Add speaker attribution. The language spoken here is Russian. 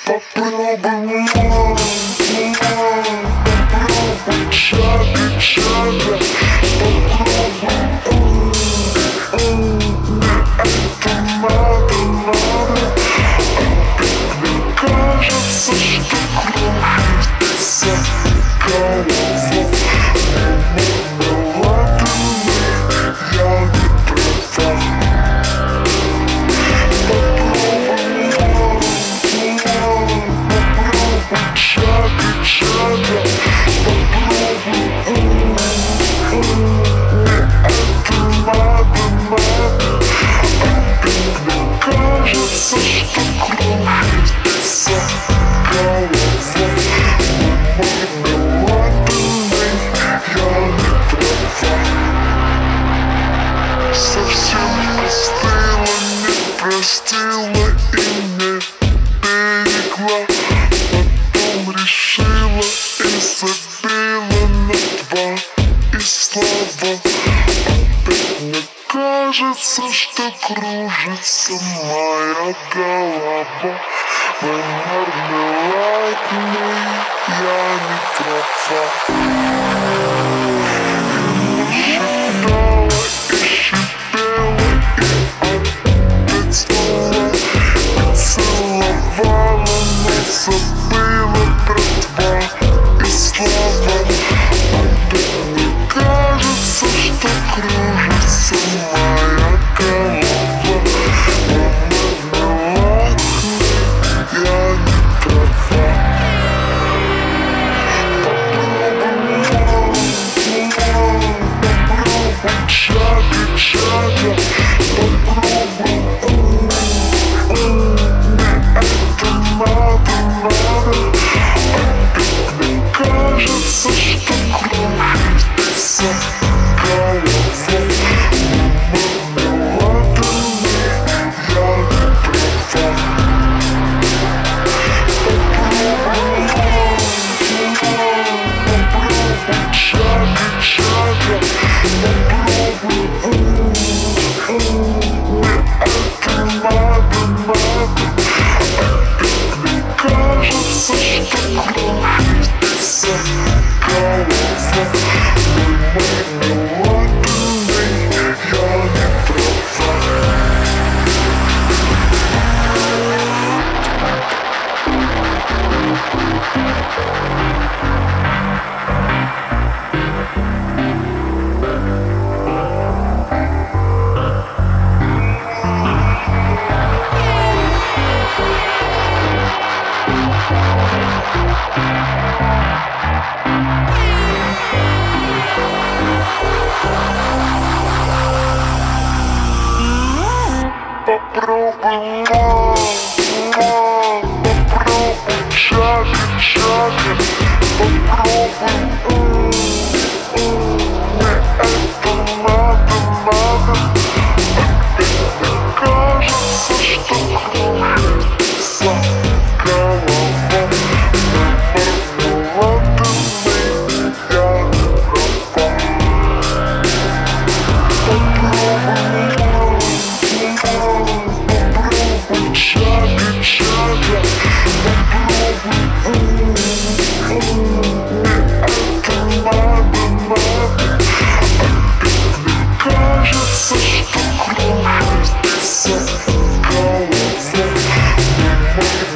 Speaker 1: Попробуй чага, кажется, что кружится голова. Я не права. Чага, кажется, что кружится голова. Я не права. Совсем остыла, не простила и не берегла. Потом решила и забила на два. И слава, опять мне кажется, что кружится моя голова. When you're like me, я не права. И шипела, и опять снова целовала, но забыла про два. И слава, опять мне кажется, что кружится моя голова. Я не права. Чага, попробуй. Это надо. Мне кажется, что кружится голова. Кажется, что кружится голова. Я не права. Попробуй чага, попробуй. Это надо. Кажется, что кружится голова. Чага, кажется, что кружится голова.